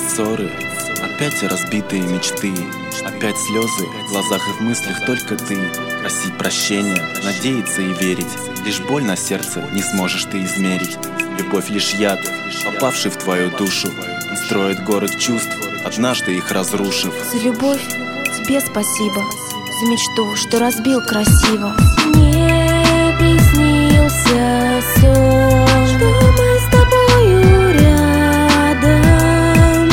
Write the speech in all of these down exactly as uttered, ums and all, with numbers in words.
ссоры, опять разбитые мечты, опять слезы в глазах и в мыслях только ты. Просить прощения, надеяться и верить, лишь боль на сердце не сможешь ты измерить. Любовь лишь яд, попавший в твою душу, он строит город чувств, однажды их разрушив. За любовь тебе спасибо, за мечту, что разбил красиво. Мне приснился сон, что мы с тобою рядом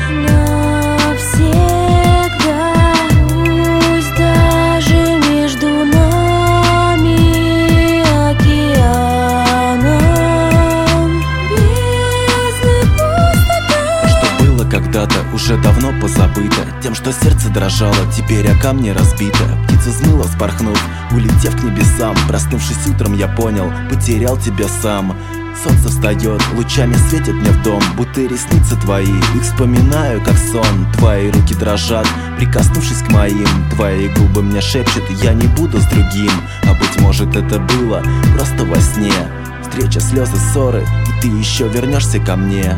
навсегда. Пусть даже между нами океаном бездны пустота. Что было когда-то, уже давно позабыто. Тем, что сердце дрожало, теперь о камни разбито. Птица взмыла, вспорхнув, улетев к небесам. Проснувшись утром, я понял, потерял тебя сам. Солнце встает, лучами светит мне в дом, будто ресницы твои. Их вспоминаю, как сон. Твои руки дрожат, прикоснувшись к моим. Твои губы мне шепчут, я не буду с другим. А быть может, это было просто во сне. Встреча, слезы, ссоры, и ты еще вернешься ко мне.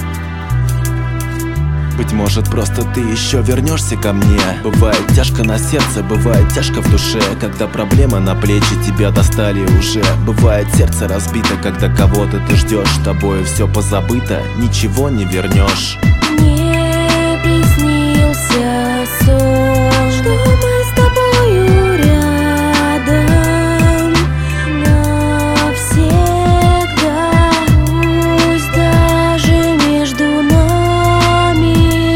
Быть может, просто ты еще вернешься ко мне. Бывает тяжко на сердце, бывает тяжко в душе, когда проблемы на плечи тебя достали уже. Бывает сердце разбито, когда кого-то ты ждешь. Тобою все позабыто, ничего не вернешь. Мне приснился сон, что мы с тобою рядом навсегда. Пусть даже между нами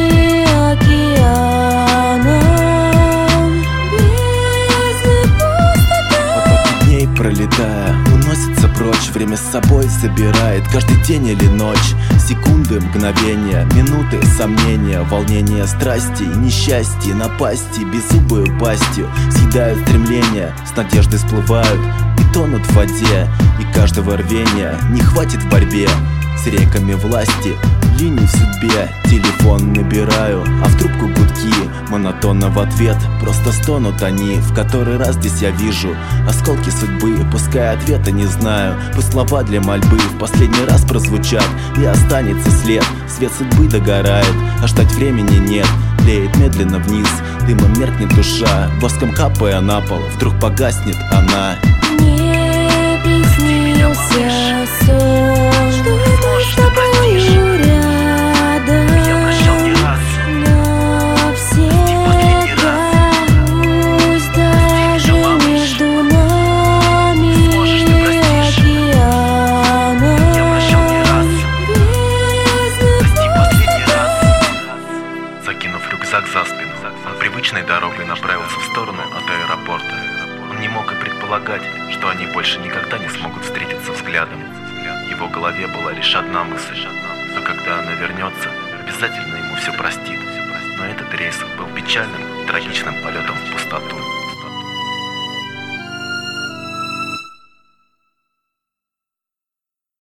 океаном бездны пустота. Потоки дней, пролетая, уносится прочь. Время с собой забирает каждый день или ночь. Секунды, мгновения, минуты, сомнения, волнения, страсти, несчастья, напасти, беззубую пастью съедают стремления, с надеждой всплывают и тонут в воде. И каждого рвения не хватит в борьбе с реками власти, линий в судьбе. Телефон набираю, а в трубку гудки, монотонно в ответ просто стонут они. В который раз здесь я вижу осколки судьбы, пускай ответа не знаю, пусть слова для мольбы в последний раз прозвучат, и останется след. Свет судьбы догорает, а ждать времени нет. Тлеет медленно вниз, дымом меркнет душа, воском капая на пол, вдруг погаснет она. Мне приснился сон, что мы с тобою рядом навсегда. Пусть даже между нами океаном бездны пустота. Закинув рюкзак за спину, он привычной дорогой направился в сторону от аэропорта. Он не мог и предполагать, что они больше никогда не смогут встретиться взглядом. В его голове была лишь одна мысль, что когда она вернется, обязательно ему все простит. Но этот рейс был печальным, трагичным полетом